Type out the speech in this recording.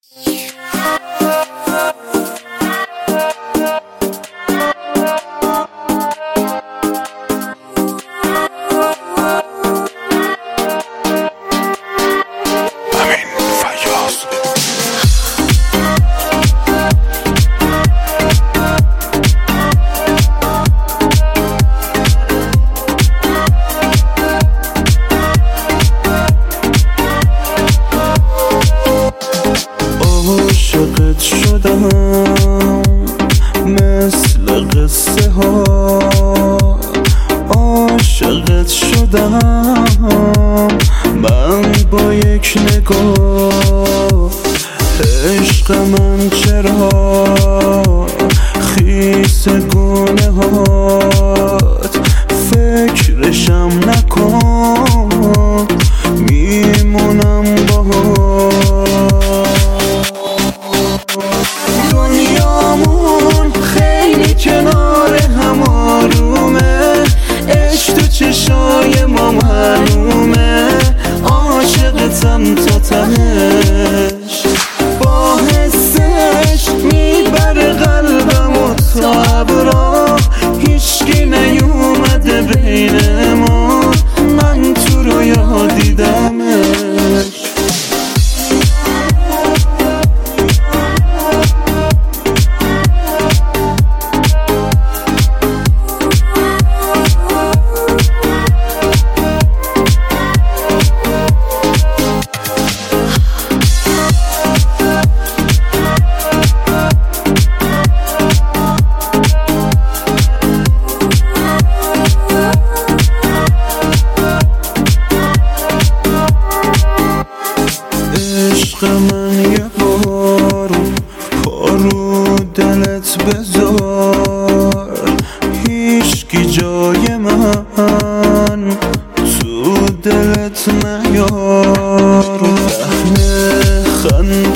عاشقت شدم مثل قصه ها، عاشقت شدم من با یک نگاه. عشق من چرا خیس گونه هات، فکرشم نکن میمونم باهات. دنیامون خیلی کنار هم آرومه، عشق تو چشای ما معلومه، عاشقتم تا تهش، با حسش میبره قلبم و تا ابرا، هیچکی نیومده بین ما، من تو رویا دیدمش. عشق من یه بار پارو دلت بذار، هیچکی جای من تو دلت نیار. لحن خنده